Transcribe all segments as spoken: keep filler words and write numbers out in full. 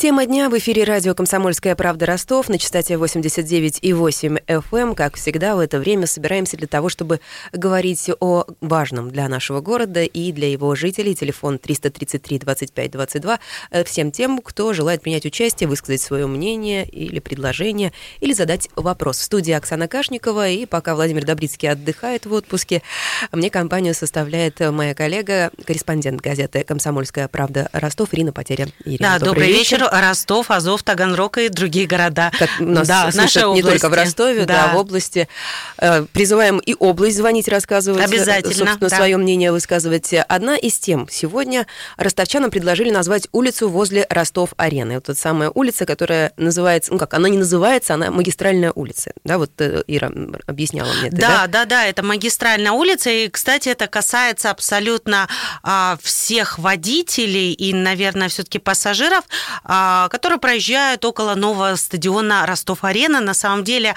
Тема дня в эфире радио «Комсомольская правда» Ростов на частоте восемьдесят девять и восемь эф эм. Как всегда, в это время собираемся для того, чтобы говорить о важном для нашего города и для его жителей. Телефон триста тридцать три двадцать пять двадцать два. Всем тем, кто желает принять участие, высказать свое мнение или предложение, или задать вопрос. В студии Оксана Кашникова, и пока Владимир Добрицкий отдыхает в отпуске, мне компанию составляет моя коллега, корреспондент газеты «Комсомольская правда» Ростов Ирина Потеря. Ирина, да, добрый вечер. вечер. Ростов, Азов, Таганрог и другие города. Как нас да, слышат не только в Ростове, да. да, в области. Призываем и область звонить, рассказывать. Обязательно, собственно, да. свое мнение высказывать. Одна из тем. Сегодня ростовчанам предложили назвать улицу возле Ростов-арены. Вот та самая улица, которая называется, ну как, она не называется, она магистральная улица. Да, вот Ира объясняла мне это. Да, да, да, да, это магистральная улица. И, кстати, это касается абсолютно а, всех водителей и, наверное, все-таки пассажиров, а, которые проезжают около нового стадиона Ростов-арена. На самом деле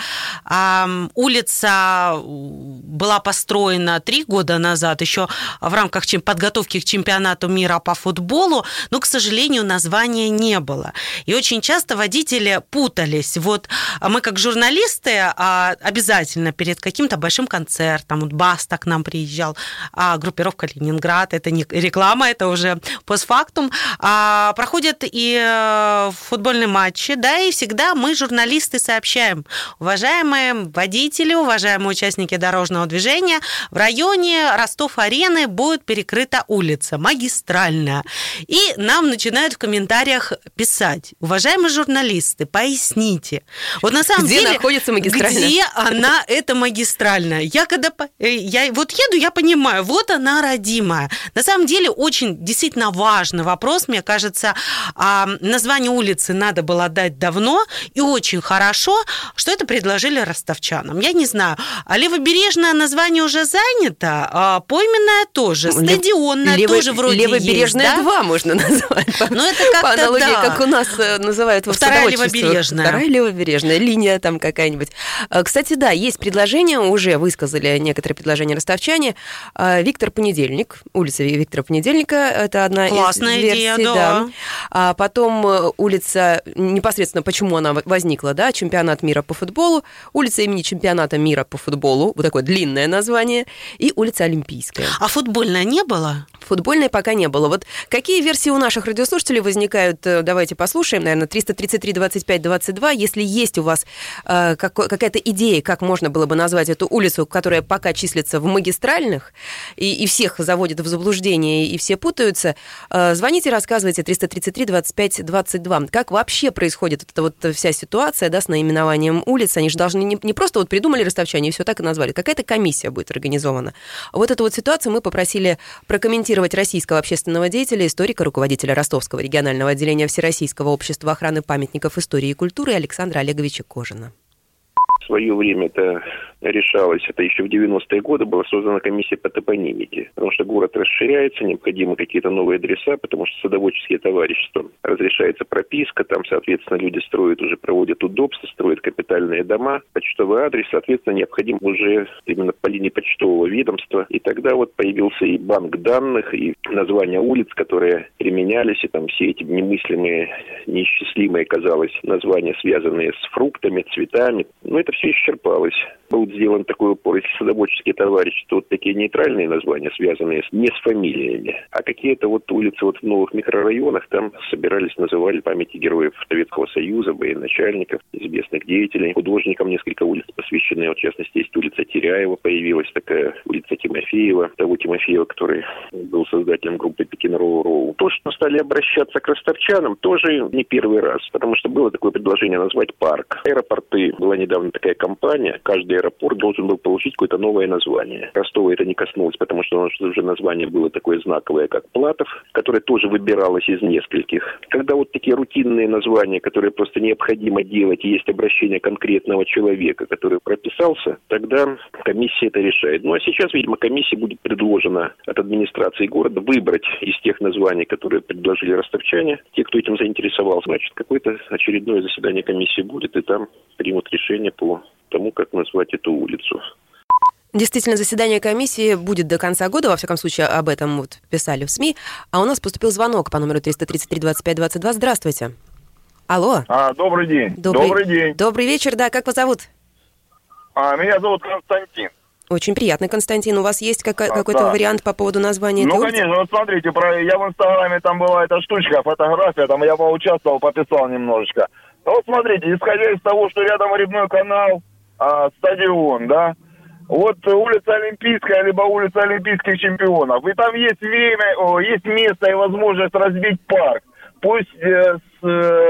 а, улица была построена три года назад, еще в рамках подготовки к чемпионату мира по футболу, но, к сожалению, названия не было. И очень часто водители путались. Вот мы, как журналисты, обязательно перед каким-то большим концертом, вот Баста к нам приезжал, группировка «Ленинград», это не реклама, это уже постфактум, проходят и футбольные матчи, да, и всегда мы, журналисты, сообщаем: уважаемые водители, уважаемые участники дорожного движения, в районе Ростов-арены будет перекрыта улица, магистральная. И нам начинают в комментариях писать: уважаемые журналисты, поясните. Вот на самом где деле, находится магистральная? Где она, эта магистральная? Я когда я вот еду, я понимаю, вот она, родимая. На самом деле, очень действительно важный вопрос, мне кажется. Название улицы надо было дать давно, и очень хорошо, что это предложили ростовчанам. Я не знаю, а Левобережное название уже занято, а Пойменное тоже, стадионное Лев... тоже вроде Левобережное есть, да? два можно назвать. Но это как-то, по аналогии, да. как у нас называют во Вторая садоводчестве. Левобережная. Вторая Левобережная, линия там какая-нибудь. Кстати, да, есть предложение, уже высказали некоторые предложения ростовчане. Виктор Понедельник, улица Виктора Понедельника, это одна Классная из версий. Идея, да. Да. А потом улица, непосредственно почему она возникла, да, чемпионат мира по футболу, улица имени чемпионата мира по футболу, вот такое длинное название, и улица Олимпийская. А футбольная не было? Футбольной пока не было. Вот какие версии у наших радиослушателей возникают, давайте послушаем, наверное, триста тридцать три двадцать пять двадцать два. Если есть у вас э, какой, какая-то идея, как можно было бы назвать эту улицу, которая пока числится в магистральных, и, и всех заводит в заблуждение, и все путаются, э, звоните, рассказывайте, триста тридцать три двадцать пять двадцать два. Как вообще происходит эта вот вся ситуация, да, с наименованием улиц? Они же должны не, не просто вот придумали ростовчане и все так и назвали. Какая-то комиссия будет организована. Вот эту вот ситуацию мы попросили прокомментировать российского общественного деятеля, историка, руководителя Ростовского регионального отделения Всероссийского общества охраны памятников истории и культуры Александра Олеговича Кожина. В свое время это решалось, это еще в девяностые годы была создана комиссия по топонимике, потому что город расширяется, необходимы какие-то новые адреса, потому что садоводческие товарищества, разрешается прописка, там, соответственно, люди строят, уже проводят удобства, строят капитальные дома, почтовый адрес, соответственно, необходим уже именно по линии почтового ведомства, и тогда вот появился и банк данных, и названия улиц, которые применялись, и там все эти немыслимые, неисчислимые, казалось, названия, связанные с фруктами, цветами, но это все исчерпалось. Был сделан такой упор, если садоводческие товарищи, то вот такие нейтральные названия, связанные с, не с фамилиями, а какие-то вот улицы вот в новых микрорайонах, там собирались, называли памяти героев Советского Союза, военачальников, известных деятелей, художникам несколько улиц посвящены, вот, в частности, есть улица Теряева, появилась такая улица Тимофеева, того Тимофеева, который был создателем группы Пекин-Роу-Роу. То, что стали обращаться к ростовчанам, тоже не первый раз, потому что было такое предложение назвать парк. Аэропорты, была недавно такая кампания, каждый аэропорт должен был получить какое-то новое название. Ростова это не коснулось, потому что уже название было такое знаковое, как Платов, которое тоже выбиралось из нескольких. Когда вот такие рутинные названия, которые просто необходимо делать, и есть обращение конкретного человека, который прописался, тогда комиссия это решает. Ну а сейчас, видимо, комиссия будет предложена от администрации города выбрать из тех названий, которые предложили ростовчане, те, кто этим заинтересовался. Значит, какое-то очередное заседание комиссии будет, и там примут решение по тому, как назвать эту улицу. Действительно, заседание комиссии будет до конца года, во всяком случае, об этом вот писали в СМИ. А у нас поступил звонок по номеру триста тридцать три двадцать пять двадцать два. Здравствуйте. Алло. А, добрый день. Добрый, добрый день. Добрый вечер, да. Как вас зовут? А, меня зовут Константин. Очень приятно, Константин. У вас есть какой- а, какой-то да. вариант по поводу названия Ну, этой улицы? конечно. Вот смотрите, про... я в Инстаграме, там была эта штучка, фотография, там я поучаствовал, пописал немножечко. Ну, вот смотрите, исходя из того, что рядом Рябной канал, а, стадион, да, вот улица Олимпийская, либо улица Олимпийских чемпионов. И там есть время, о, есть место и возможность разбить парк. Пусть э, с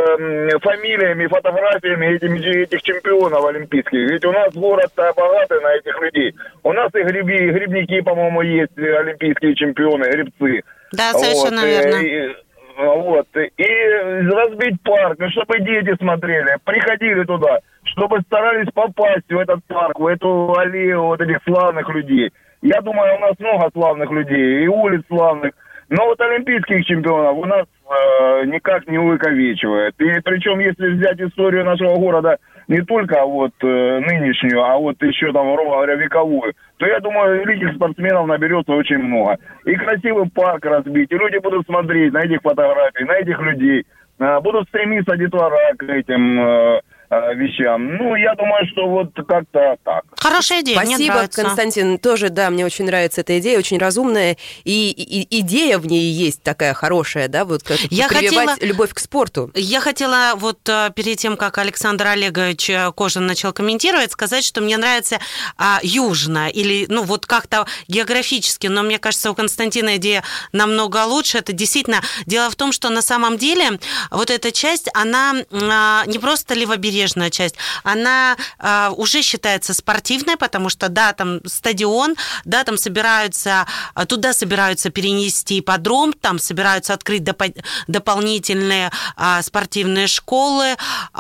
э, фамилиями, фотографиями этими, этих чемпионов олимпийских. Ведь у нас город-то богатый на этих людей. У нас и греби, и грибники, по-моему, есть олимпийские чемпионы, гребцы. Да, совершенно вот, верно. И, вот. И разбить парк, ну, чтобы дети смотрели, приходили туда, чтобы старались попасть в этот парк, в эту аллею вот этих славных людей. Я думаю, у нас много славных людей, и улиц славных. Но вот олимпийских чемпионов у нас э, никак не увековечивают. И причем, если взять историю нашего города не только вот э, нынешнюю, а вот еще там, грубо говоря, вековую, то я думаю, великих спортсменов наберется очень много. И красивый парк разбить, и люди будут смотреть на этих фотографий, на этих людей, э, будут стремиться детвора к этим э, вещам. Ну, я думаю, что вот как-то так. Хорошая идея, Спасибо, мне нравится. Константин. Тоже, да, мне очень нравится эта идея, очень разумная. И, и идея в ней есть такая хорошая, да, вот как я прививать хотела, любовь к спорту. Я хотела вот перед тем, как Александр Олегович Кожин начал комментировать, сказать, что мне нравится а, южно, или, ну, вот как-то географически, но мне кажется, у Константина идея намного лучше. Это действительно, дело в том, что на самом деле вот эта часть, она а, не просто левобережная, часть, она а, уже считается спортивной, потому что, да, там стадион, да, там собираются, туда собираются перенести ипподром, там собираются открыть доп- дополнительные а, спортивные школы,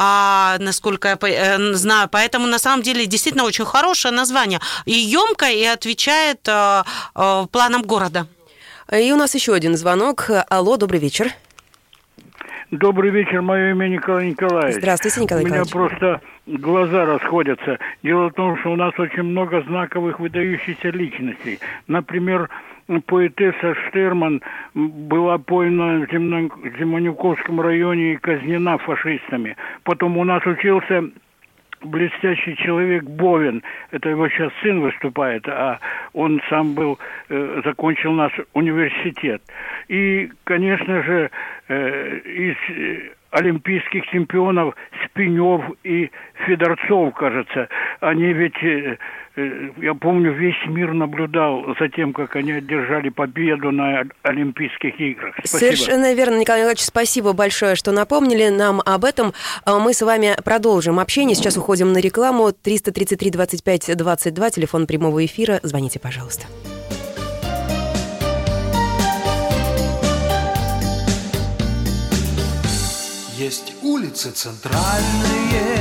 а, насколько я э, знаю, поэтому на самом деле действительно очень хорошее название, и ёмкое, и отвечает а, а, планам города. И у нас еще один звонок. Алло, добрый вечер. Добрый вечер, мое имя Николай Николаевич. Здравствуйте, Николай Николаевич. У меня просто глаза расходятся. Дело в том, что у нас очень много знаковых выдающихся личностей. Например, поэтесса Штерман была поймана в Зимонюковском районе и казнена фашистами. Потом у нас учился блестящий человек Бовин, это его сейчас сын выступает, а он сам был, э, закончил наш университет. И, конечно же, э, из э, олимпийских чемпионов Спинев и Федорцов, кажется, они ведь, э, э, я помню, весь мир наблюдал за тем, как они одержали победу на Олимпийских играх. Спасибо. Совершенно верно, Николай Николаевич, спасибо большое, что напомнили нам об этом. Мы с вами продолжим общение. Сейчас уходим на рекламу. триста тридцать три двадцать пять двадцать два, телефон прямого эфира. Звоните, пожалуйста. Есть улицы центральные,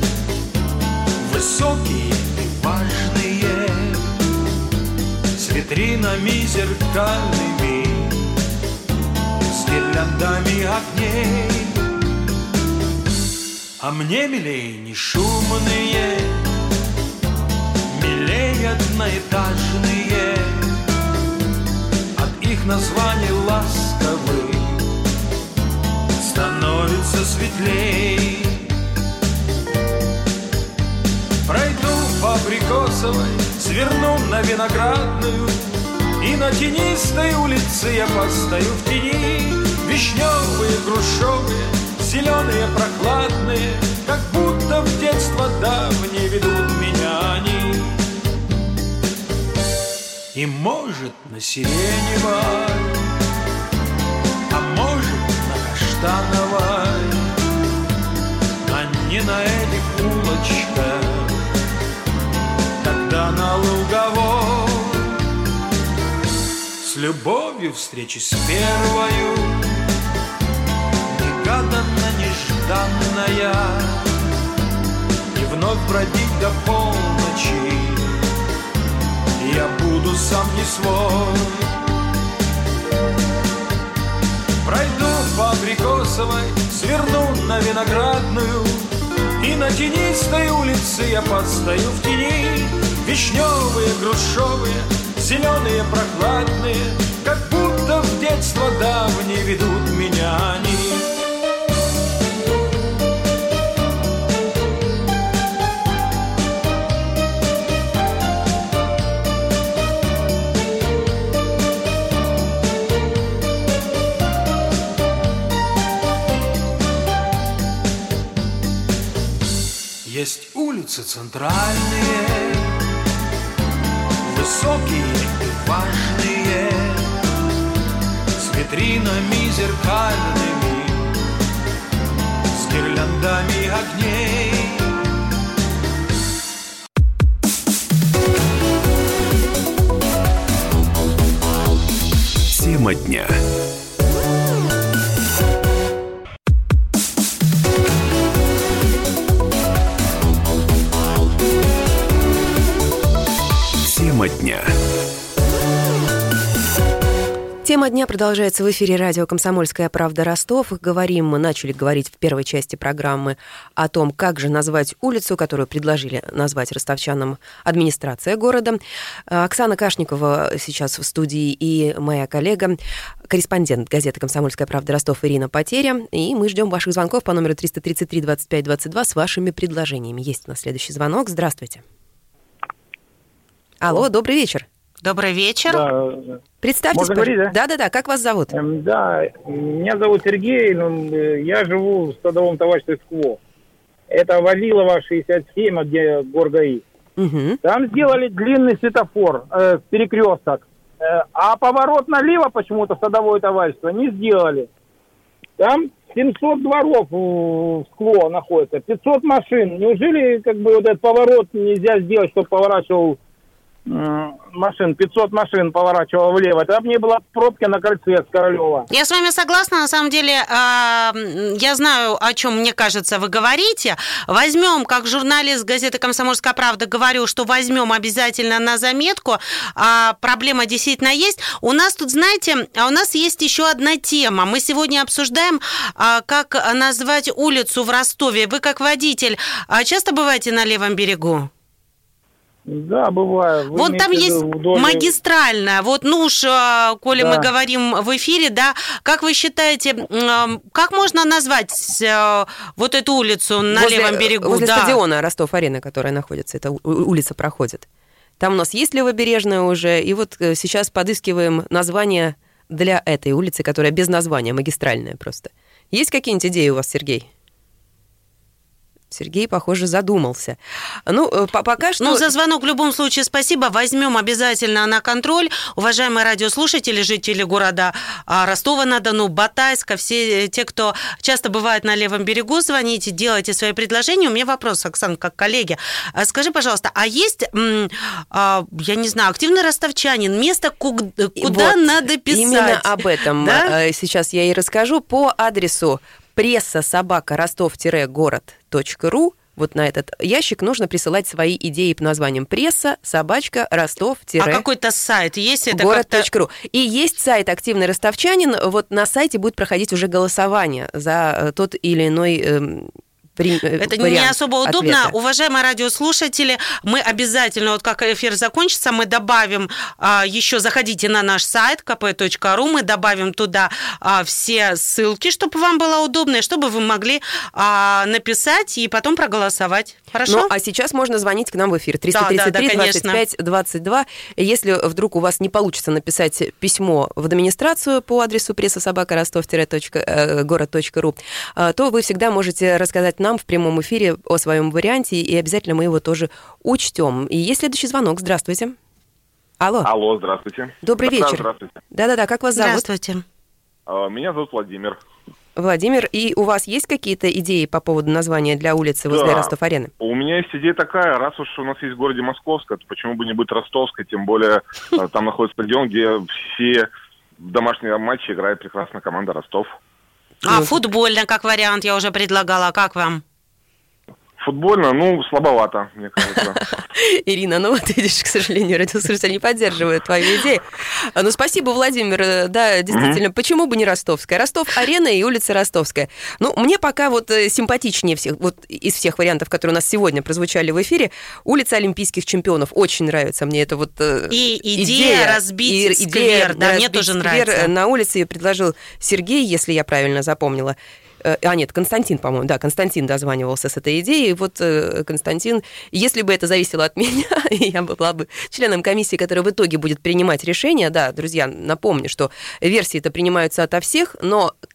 высокие и важные, с витринами зеркальными, с гирляндами огней. А мне милей не шумные, милей одноэтажные, от их названий ласковых становится светлей. Пройду по Абрикосовой, сверну на Виноградную, и на тенистой улице я постою в тени. Вишневые, грушевые, зеленые, прохладные, как будто в детство давнее ведут меня они. И может на Сиреневой, а может Каштановой, а не на этих улочках, когда на Луговой с любовью встречи с первою, негаданно, нежданная, и вновь бродить до полночи я буду сам не свой. Пройду по Абрикосовой, сверну на Виноградную, и на тенистой улице я постою в тени. Вишневые, грушевые, зеленые, прохладные, как будто в детство давнее ведут меня они. Есть улицы центральные, высокие и важные, с витринами зеркальными, с гирляндами огней. Тема дня. Тема дня. Тема дня продолжается в эфире радио «Комсомольская правда» Ростов. Говорим, мы начали говорить в первой части программы о том, как же назвать улицу, которую предложили назвать ростовчанам администрация города. Оксана Кашникова сейчас в студии и моя коллега, корреспондент газеты «Комсомольская правда» Ростов Ирина Потеря. И мы ждем ваших звонков по номеру триста тридцать три двадцать пять двадцать два с вашими предложениями. Есть у нас следующий звонок. Здравствуйте. Алло, добрый вечер. Добрый вечер. Да. Представьтесь, Можно говорить, да? Да-да-да, как вас зовут? Эм, да, меня зовут Сергей, я живу в садовом товариществе «Скво». Это Вавилова, шестьдесят семь, где Горгаи. Угу. Там сделали длинный светофор, э, перекресток, э, а поворот налево почему-то садовое товарищество не сделали. Там семьсот дворов в Скво находится, пятьсот машин. Неужели как бы вот этот поворот нельзя сделать, чтобы поворачивал машин, пятьсот машин поворачивало влево, там не было пробки на кольце с Королева. Я с вами согласна, на самом деле, я знаю, о чем, мне кажется, вы говорите. Возьмем, как журналист газеты «Комсомольская правда» говорю, что возьмем обязательно на заметку. Проблема действительно есть. У нас тут, знаете, у нас есть еще одна тема. Мы сегодня обсуждаем, как назвать улицу в Ростове. Вы, как водитель, часто бываете на левом берегу? Да, бывает. Вы вот там есть вдоль... магистральная. Вот, ну уж, коли да. мы говорим в эфире, да, как вы считаете, как можно назвать вот эту улицу на возле, левом берегу? Возле да. стадиона Ростов-Арена, которая находится, эта улица проходит. Там у нас есть левобережная уже, и вот сейчас подыскиваем название для этой улицы, которая без названия, магистральная просто. Есть какие-нибудь идеи у вас, Сергей? Сергей, похоже, задумался. Ну, пока что... Ну, за звонок в любом случае спасибо. Возьмем обязательно на контроль. Уважаемые радиослушатели, жители города Ростова-на-Дону, Батайска, все те, кто часто бывает на левом берегу, звоните, делайте свои предложения. У меня вопрос, Оксана, как коллеге. Скажи, пожалуйста, а есть, я не знаю, активный ростовчанин, место, куда вот, надо писать? Именно об этом да? сейчас я и расскажу. По адресу пресса собака ростов-город точка ру. Вот на этот ящик нужно присылать свои идеи по названиям пресса собачка ростов А какой-то сайт есть? Это город точка ру. И есть сайт «Активный ростовчанин». Вот на сайте будет проходить уже голосование за тот или иной... Э, Это не особо удобно. Ответа. Уважаемые радиослушатели, мы обязательно, вот как эфир закончится, мы добавим а, еще, заходите на наш сайт ка пэ точка ру, мы добавим туда а, все ссылки, чтобы вам было удобно, и чтобы вы могли а, написать и потом проголосовать. Хорошо? Ну, а сейчас можно звонить к нам в эфир. триста тридцать три двадцать пять двадцать два. Если вдруг у вас не получится написать письмо в администрацию по адресу пресса собака ростов-город точка ру, то вы всегда можете рассказать нам в прямом эфире о своем варианте, и обязательно мы его тоже учтем. И есть следующий звонок. Здравствуйте. Алло. Алло, здравствуйте. Добрый да, вечер. Здравствуйте. Да-да-да, как вас зовут? Здравствуйте. Меня зовут Владимир. Владимир, и у вас есть какие-то идеи по поводу названия для улицы возле да. Ростов-арены? У меня есть идея такая, раз уж у нас есть в городе Московская, то почему бы не быть Ростовской, тем более там находится стадион, где все домашние матчи играет прекрасная команда Ростов. А футбольно, как вариант, я уже предлагала, как вам? Футбольно, ну, слабовато, мне кажется. Ирина, ну вот видишь, к сожалению, радиослушатели не поддерживают твою идею. Ну, спасибо, Владимир. Да, действительно, mm-hmm. почему бы не Ростовская? Ростов-арена и улица Ростовская. Ну, мне пока вот симпатичнее всех, вот из всех вариантов, которые у нас сегодня прозвучали в эфире, улица Олимпийских чемпионов. Очень нравится мне это вот и идея, идея разбить и, сквер, идея да, мне тоже нравится. На улице ее предложил Сергей, если я правильно запомнила. А нет, Константин, по-моему, да, Константин дозванивался с этой идеей. Вот, Константин, если бы это зависело от меня, я бы была бы членом комиссии, которая в итоге будет принимать решение. Да, друзья, напомню, что версии-то принимаются ото всех, но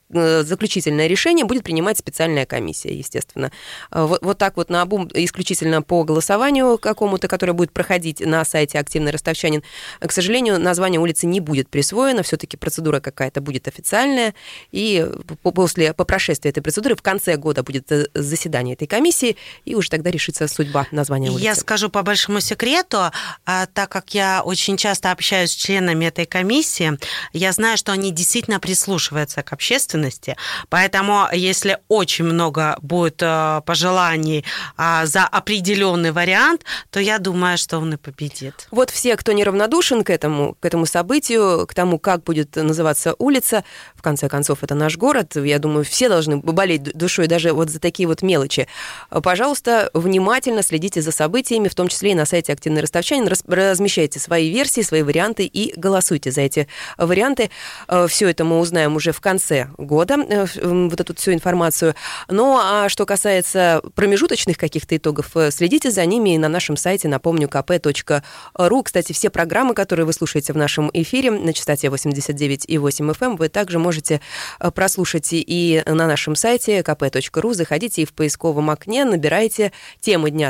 заключительное решение будет принимать специальная комиссия, естественно. Вот, вот так вот наобум, исключительно по голосованию какому-то, которое будет проходить на сайте «Активный ростовчанин». К сожалению, название улицы не будет присвоено, все-таки процедура какая-то будет официальная, и после, по прошествии этой процедуры в конце года будет заседание этой комиссии, и уже тогда решится судьба названия улицы. Я скажу по большому секрету, так как я очень часто общаюсь с членами этой комиссии, я знаю, что они действительно прислушиваются к общественности, поэтому если очень много будет пожеланий за определенный вариант, то я думаю, что он и победит. Вот все, кто неравнодушен к этому, к этому событию, к тому, как будет называться улица, в конце концов, это наш город, я думаю, все должны болеть душой даже вот за такие вот мелочи. Пожалуйста, внимательно следите за событиями, в том числе и на сайте «Активный ростовчанин», размещайте свои версии, свои варианты и голосуйте за эти варианты. Все это мы узнаем уже в конце года, вот эту всю информацию. Ну, а что касается промежуточных каких-то итогов, следите за ними на нашем сайте, напомню, ка пэ точка ру. Кстати, все программы, которые вы слушаете в нашем эфире на частоте восемьдесят девять и восемь эф эм, вы также можете прослушать и на нашем сайте ка пэ точка ру. Заходите и в поисковом окне набирайте темы дня,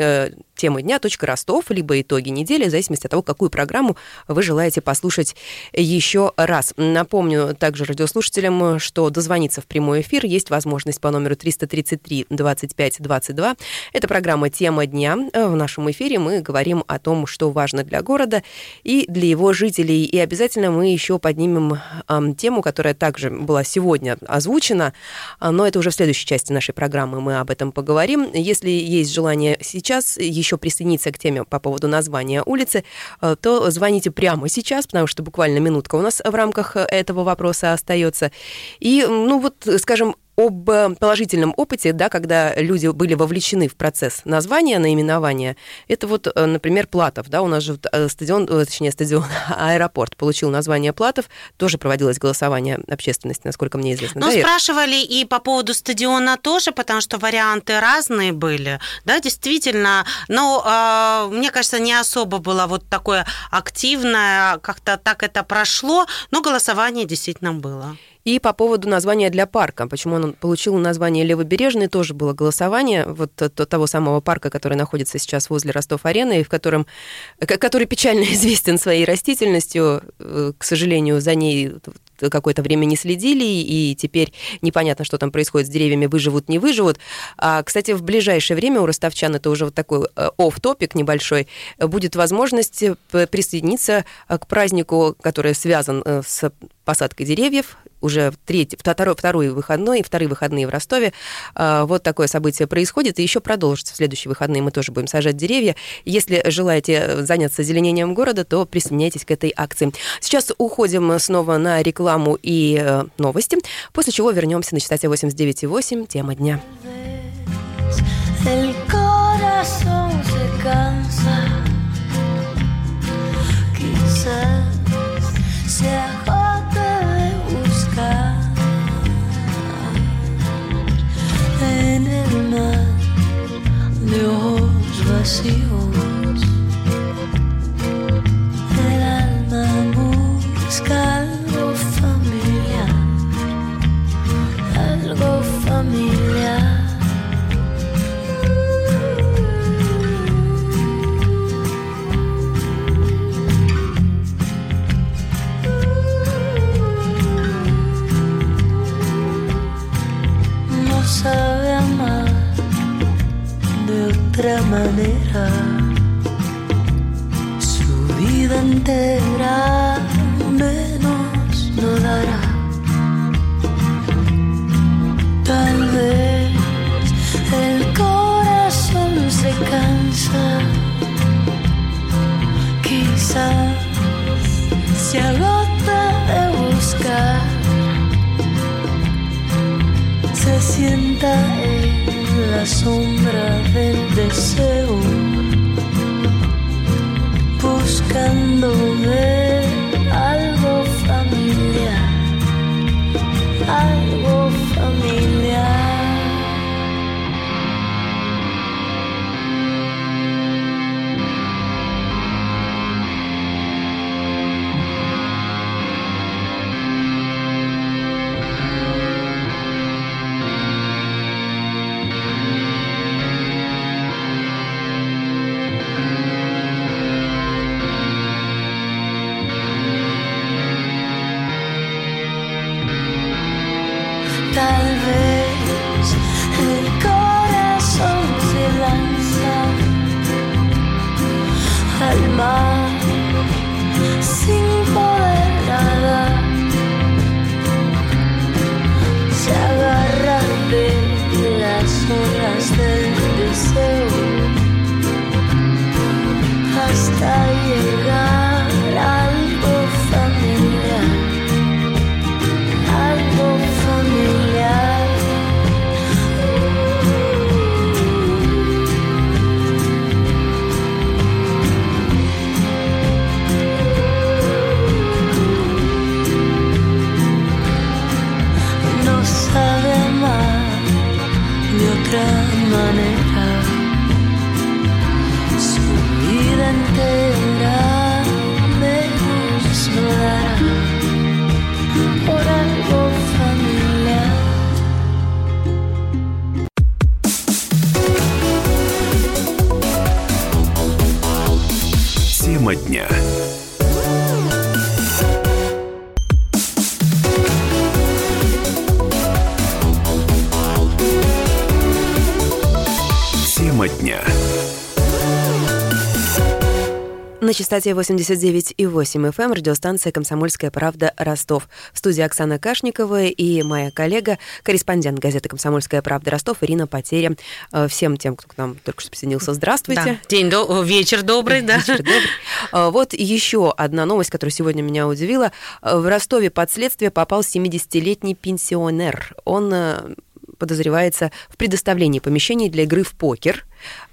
темы дня .ростов, либо итоги недели, в зависимости от того, какую программу вы желаете послушать еще раз. Напомню также радиослушателям, что дозвониться в прямой эфир есть возможность по номеру триста тридцать три двадцать пять двадцать два. Это программа «Тема дня». В нашем эфире мы говорим о том, что важно для города и для его жителей. И обязательно мы еще поднимем э, тему, которая также была сегодня озвучена, но это уже в следующей части нашей программы мы об этом поговорим. Если есть желание сейчас еще присоединиться к теме по поводу названия улицы, то звоните прямо сейчас, потому что буквально минутка у нас в рамках этого вопроса остается. И, ну вот, скажем, об положительном опыте, да, когда люди были вовлечены в процесс названия, наименования. Это вот, например, Платов, да, у нас же стадион, точнее, стадион, аэропорт получил название Платов, тоже проводилось голосование общественности, насколько мне известно. Ну, да, спрашивали и по поводу стадиона тоже, потому что варианты разные были, да, действительно, но э, мне кажется, не особо было вот такое активное, как-то так это прошло, но голосование действительно было. И по поводу названия для парка. Почему он получил название Левобережный, тоже было голосование вот того самого парка, который находится сейчас возле Ростов-арены, в котором, который печально известен своей растительностью. К сожалению, за ней какое-то время не следили, и теперь непонятно, что там происходит с деревьями, выживут, не выживут. А, кстати, в ближайшее время у ростовчан, это уже вот такой офф-топик небольшой, будет возможность присоединиться к празднику, который связан с посадкой деревьев, уже третий, второй, второй выходной, вторые выходные в Ростове. Вот такое событие происходит, и еще продолжится. В следующие выходные мы тоже будем сажать деревья. Если желаете заняться озеленением города, то присоединяйтесь к этой акции. Сейчас уходим снова на рекламу и новости, после чего вернемся на частоте восемьдесят девять и восемь. Тема дня. En el mar de ojos vacíos, el alma busca algo familiar, algo familiar. No sabe amar de otra manera, su vida entera menos no dará. Tal vez el corazón se cansa, quizás se agota de buscar, se sienta en la sombra del deseo, buscando ver algo familiar, algo familiar. calmar sin poder nadar. Se agarra de las olas del deseo hasta llegar a algo familiar, algo familiar. No sabe amar de otra manera, su vida entera me desnudará por algo familiar. Тема дня. Тема дня. На частоте восемьдесят девять и восемь эф эм радиостанция «Комсомольская правда» Ростов. В студии Оксана Кашникова и моя коллега, корреспондент газеты «Комсомольская правда» Ростов Ирина Потеря. Всем тем, кто к нам только что присоединился, здравствуйте. Да. День до... Вечер добрый, да. Вечер добрый. Вот еще одна новость, которая сегодня меня удивила. В Ростове под следствие попал семидесятилетний пенсионер. Он подозревается в предоставлении помещений для игры в покер.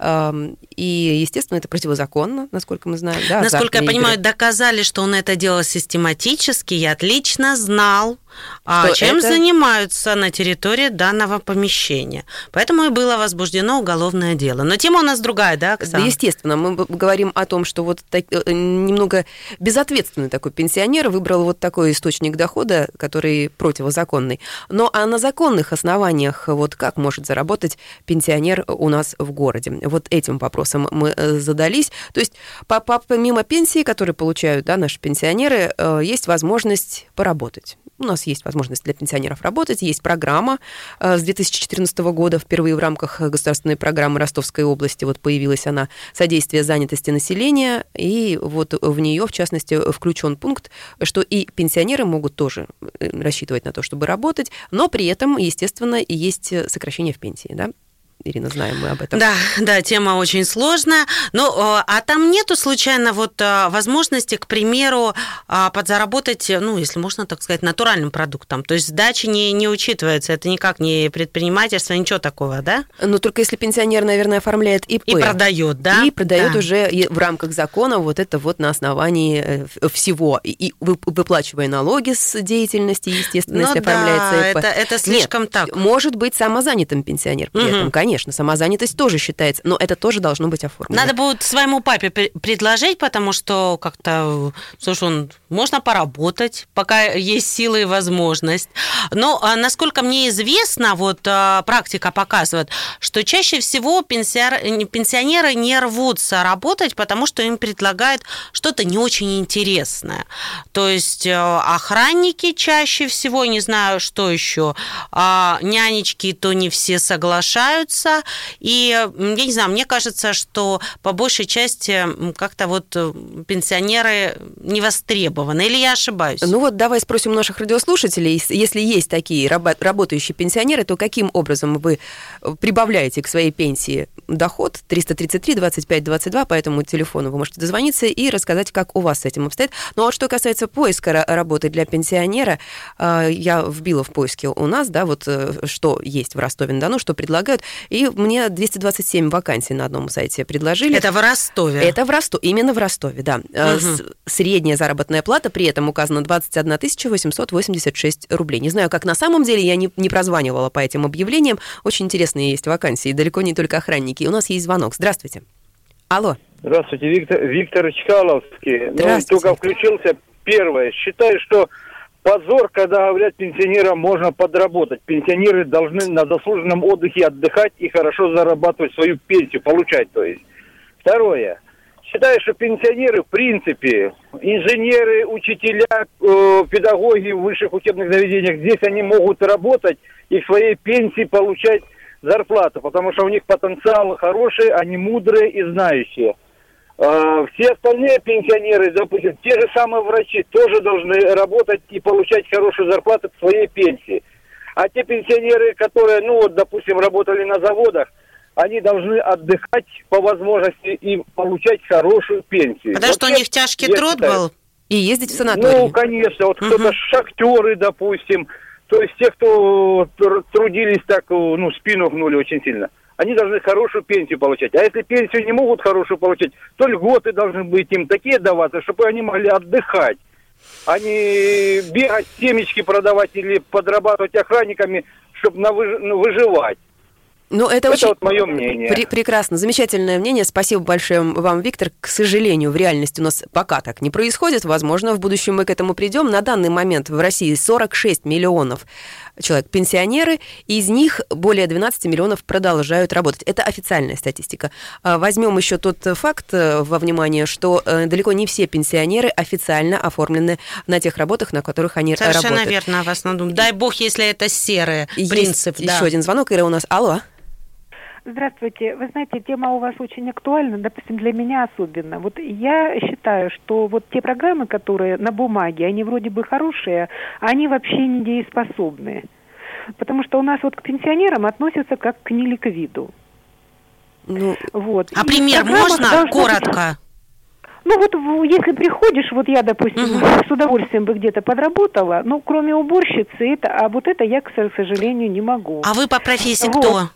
И, естественно, это противозаконно, насколько мы знаем. Да, насколько я понимаю, игры. Доказали, что он это делал систематически и отлично знал, что чем это... занимаются на территории данного помещения. Поэтому и было возбуждено уголовное дело. Но тема у нас другая, да, Оксана? Да, естественно. Мы говорим о том, что вот так, немного безответственный такой пенсионер выбрал вот такой источник дохода, который противозаконный. Но а на законных основаниях вот как может заработать пенсионер у нас в городе? Вот этим вопросом мы задались. То есть помимо пенсии, которые получают, да, наши пенсионеры, есть возможность поработать. У нас есть возможность для пенсионеров работать, есть программа с две тысячи четырнадцатого года, впервые в рамках государственной программы Ростовской области вот появилась она, «Содействие занятости населения», и вот в нее, в частности, включен пункт, что и пенсионеры могут тоже рассчитывать на то, чтобы работать, но при этом, естественно, и есть сокращение в пенсии, да? Ирина, знаем мы об этом. Да, да, тема очень сложная. Ну, а там нету случайно вот возможности, к примеру, подзаработать, ну, если можно так сказать, натуральным продуктом? То есть сдача не, не учитывается, это никак не предпринимательство, ничего такого, да? Ну, только если пенсионер, наверное, оформляет ИП. И продает, да? И продает да. уже в рамках закона вот это вот на основании всего. И выплачивая налоги с деятельности, естественно, ну, если да, оформляется ИП. Это, это слишком Нет, так. Может быть самозанятым пенсионер при угу. этом, конечно. Конечно, самозанятость тоже считается, но это тоже должно быть оформлено. Надо будет своему папе предложить, потому что как-то, слушай, он, можно поработать, пока есть силы и возможность. Но, насколько мне известно, вот практика показывает, что чаще всего пенсионеры не рвутся работать, потому что им предлагают что-то не очень интересное. То есть охранники чаще всего, не знаю, что еще, нянечки, то не все соглашаются. И, я не знаю, мне кажется, что по большей части как-то вот пенсионеры не востребованы. Или я ошибаюсь? Ну вот давай спросим наших радиослушателей, если есть такие работающие пенсионеры, то каким образом вы прибавляете к своей пенсии доход? триста тридцать три двадцать пять двадцать два, по этому телефону вы можете дозвониться и рассказать, как у вас с этим обстоит. Ну а что касается поиска работы для пенсионера, я вбила в поиске у нас, да, вот что есть в Ростове-на-Дону, что предлагают. И мне двести двадцать семь вакансий на одном сайте предложили. Это в Ростове? Это в Ростове, именно в Ростове, да. Угу. Средняя заработная плата при этом указана двадцать одна тысяча восемьсот восемьдесят шесть рублей. Не знаю, как на самом деле, я не, не прозванивала по этим объявлениям. Очень интересные есть вакансии, далеко не только охранники. У нас есть звонок. Здравствуйте. Алло. Здравствуйте, Виктор, Виктор Чкаловский. Здравствуйте. Ну, только включился. Первое. Считаю, что позор, когда говорят, пенсионерам можно подработать. Пенсионеры должны на заслуженном отдыхе отдыхать и хорошо зарабатывать свою пенсию, получать, то есть. Второе. Считаю, что пенсионеры, в принципе, инженеры, учителя, э, педагоги в высших учебных заведениях, здесь они могут работать и к своей пенсии получать зарплату, потому что у них потенциал хороший, они мудрые и знающие. э, все остальные пенсионеры, допустим, те же самые врачи, тоже должны работать и получать хорошую зарплату к своей пенсии. А те пенсионеры, которые, ну вот, допустим, работали на заводах, они должны отдыхать по возможности и получать хорошую пенсию. Потому вот что я, у них тяжкий труд считаю, был? И ездить в санаторий. Ну, конечно, вот угу. кто-то шахтеры, допустим, то есть те, кто трудились так, ну, спину гнули очень сильно, они должны хорошую пенсию получать. А если пенсию не могут хорошую получать, то льготы должны быть им такие даваться, чтобы они могли отдыхать. А не бегать, семечки продавать или подрабатывать охранниками, чтобы на выж... ну, выживать. Ну, это, это очень вот мое мнение. Пр- прекрасно, замечательное мнение. Спасибо большое вам, Виктор. К сожалению, в реальности у нас пока так не происходит. Возможно, в будущем мы к этому придем. На данный момент в России сорок шесть миллионов человек пенсионеры, из них более двенадцать миллионов продолжают работать. Это официальная статистика. Возьмем еще тот факт во внимание, что далеко не все пенсионеры официально оформлены на тех работах, на которых они Совершенно работают. Совершенно верно, в основном. Дай бог, если это серый принцип. Есть да. еще один звонок, Ира, у нас. Алло. Здравствуйте. Вы знаете, тема у вас очень актуальна, допустим, для меня особенно. Вот я считаю, что вот те программы, которые на бумаге, они вроде бы хорошие, а они вообще недееспособны. Потому что у нас вот к пенсионерам относятся как к неликвиду. Ну, вот. А пример можно? Коротко. Быть... Ну вот если приходишь, вот я, допустим, uh-huh. с удовольствием бы где-то подработала, ну кроме уборщицы, это, а вот это я, к сожалению, не могу. А вы по профессии вот. кто?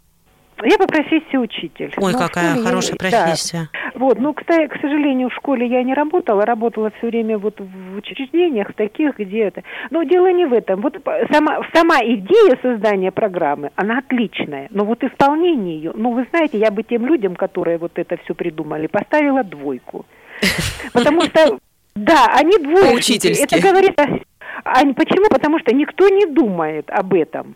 Я по профессии учитель. Ой, но какая хорошая я... профессия. Да. Вот, ну, кстати, к сожалению, в школе я не работала, работала все время вот в учреждениях таких, где это. Но дело не в этом. Вот сама, сама идея создания программы, она отличная. Но вот исполнение ее, ну, вы знаете, я бы тем людям, которые вот это все придумали, поставила двойку. Потому что, да, они двоечники. Это говорит... Почему? Потому что никто не думает об этом.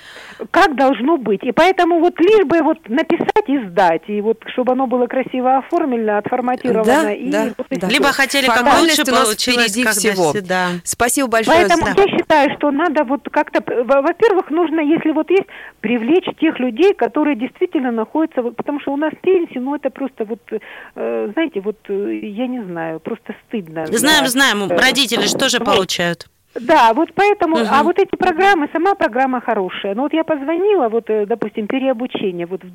Как должно быть. И поэтому вот лишь бы вот написать и сдать, и вот чтобы оно было красиво оформлено, отформатировано. Да, и да, вот да. Либо хотели как лучше получилось, когда всего. Да. Спасибо большое. Поэтому да. я считаю, что надо вот как-то, во-первых, нужно, если вот есть, привлечь тех людей, которые действительно находятся, вот, потому что у нас пенсии, ну это просто вот, э, знаете, вот я не знаю, просто стыдно. Знаем, да. знаем, родители что же получают? Да, вот поэтому, угу. а вот эти программы, сама программа хорошая. Ну вот я позвонила, вот, допустим, переобучение, вот в,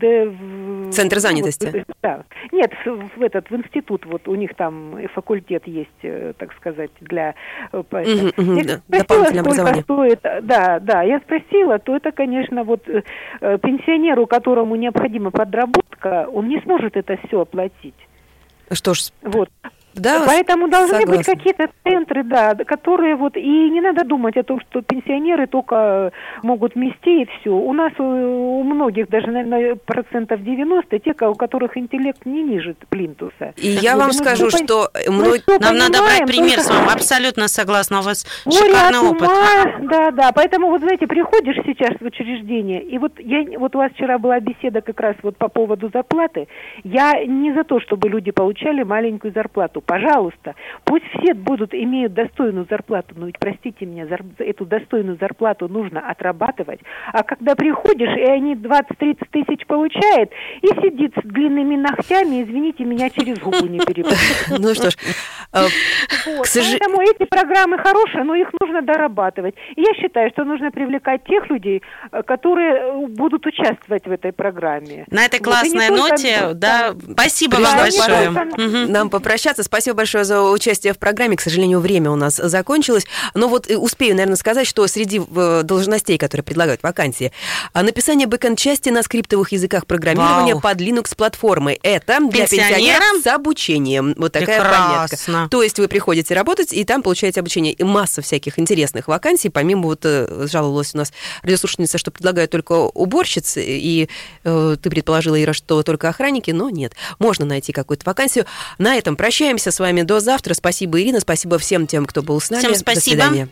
в Центр занятости. Вот, да. Нет, в, в этот, в институт, вот у них там факультет есть, так сказать, для... Угу, угу, я да, дополнительное образование. Стоит, да, да, я спросила, то это, конечно, вот пенсионеру, которому необходима подработка, он не сможет это все оплатить. Что ж... Вот. Да, поэтому должны согласна. быть какие-то центры, да, которые вот, и не надо думать о том, что пенсионеры только могут вмести и все. У нас у, у многих, даже, наверное, процентов девяносто, те, у которых интеллект не ниже плинтуса. И я вам скажу, мы, что... Мы мног... Нам надо брать пример только... с вами, абсолютно согласна, у вас Горе шикарный от опыт. Ума, да, да, поэтому, вот знаете, приходишь сейчас в учреждение, и вот, я, вот у вас вчера была беседа как раз вот по поводу зарплаты, я не за то, чтобы люди получали маленькую зарплату, пожалуйста. Пусть все будут, имеют достойную зарплату, но ведь, простите меня, зар... эту достойную зарплату нужно отрабатывать. А когда приходишь, и они двадцать-тридцать тысяч получают, и сидит с длинными ногтями, извините меня, через губу не перепустит. Ну что ж, поэтому эти программы хорошие, но их нужно дорабатывать. И я считаю, что нужно привлекать тех людей, которые будут участвовать в этой программе. На этой классной ноте, да, спасибо вам большое. Нам попрощаться. Спасибо большое за участие в программе. К сожалению, время у нас закончилось. Но вот успею, наверное, сказать, что среди должностей, которые предлагают вакансии, написание бэкэнд-части на скриптовых языках программирования Вау. под Linux-платформой. Это для пенсионеров с обучением. Вот такая Прекрасно. пометка. То есть вы приходите работать, и там получаете обучение. И масса всяких интересных вакансий. Помимо, вот жаловалась у нас радиослушательница, что предлагают только уборщиц, и э, ты предположила, Ира, что только охранники, но нет. Можно найти какую-то вакансию. На этом прощаемся с вами до завтра. Спасибо, Ирина, спасибо всем тем, кто был с нами. Всем спасибо. До свидания.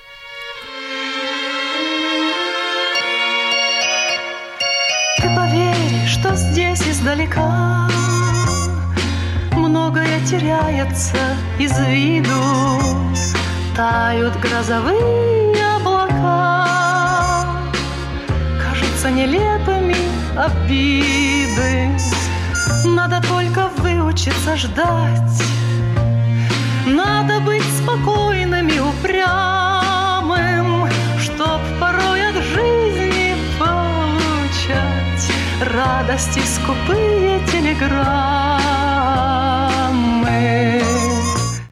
Ты поверишь, что здесь издалека многое теряется из виду, тают грозовые облака, кажутся нелепыми обиды, надо только выучить хочется ждать. Надо быть спокойным и упрямым, чтоб порой от жизни получать радости скупые телеграммы.